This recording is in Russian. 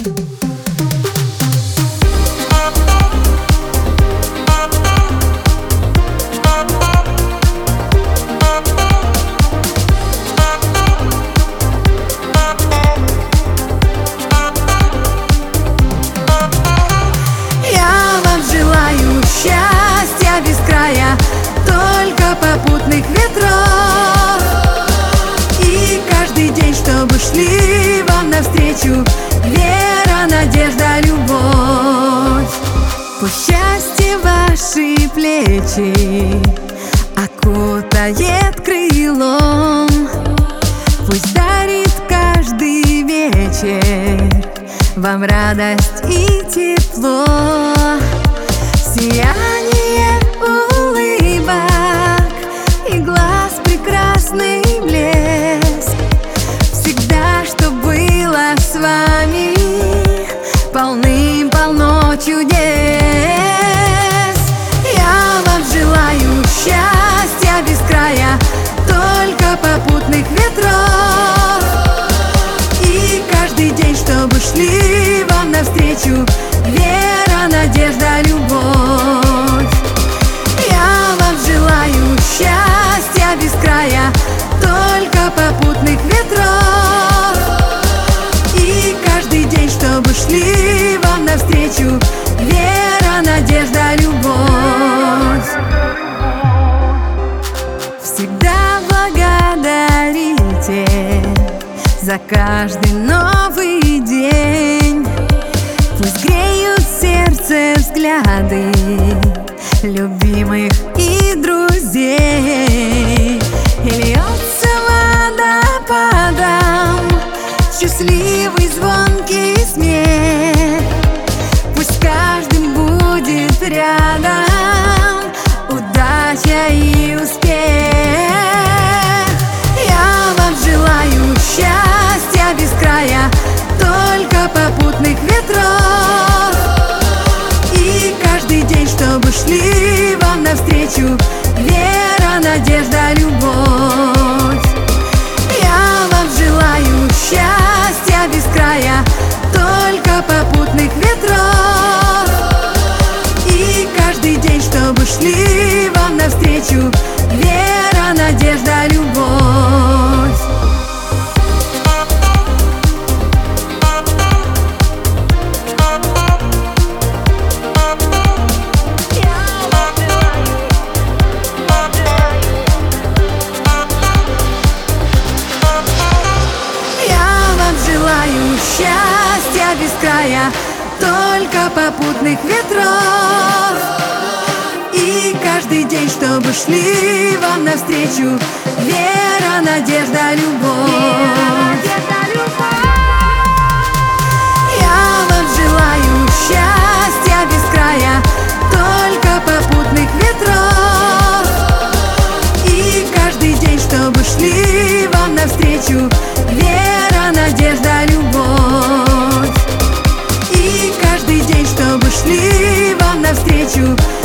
Счастья без края, только попутных ветров. И каждый день, чтобы шли вам навстречу вера, надежда, любовь. Пусть счастье ваши плечи окутает крылом, пусть дарит каждый вечер вам радость и тепло. Сияние улыбок и глаз прекрасный блеск. Всегда, что было с вами, полным-полно чудес. Я вам желаю счастья без края, только попутных ветров. И каждый день, чтобы шли вам навстречу вера, надежда, любовь. Я вам желаю счастья без края, только попутных ветров. И каждый день, чтобы шли вам навстречу вера, надежда, любовь. Всегда благодарите за каждый новый день. Пусть греют сердце взгляды любимых и друзей, и льется водопадом счастливый звонкий смех. Пусть с каждым будет рядом удача и успех. Я вам желаю счастья без края, только попутных ветров. И каждый день, чтобы шли вам навстречу вера, надежда, любовь. Я вам желаю счастья без края, только попутных ветров. И каждый день, чтобы шли вам навстречу вера, надежда, любовь. Счастья без края, только попутных ветров. И каждый день, чтобы шли вам навстречу вера, надежда, любовь. Я вам желаю счастья без края, только попутных ветров. И каждый день, чтобы шли вам навстречу вера, надежда, любовь. И каждый день, чтобы шли вам навстречу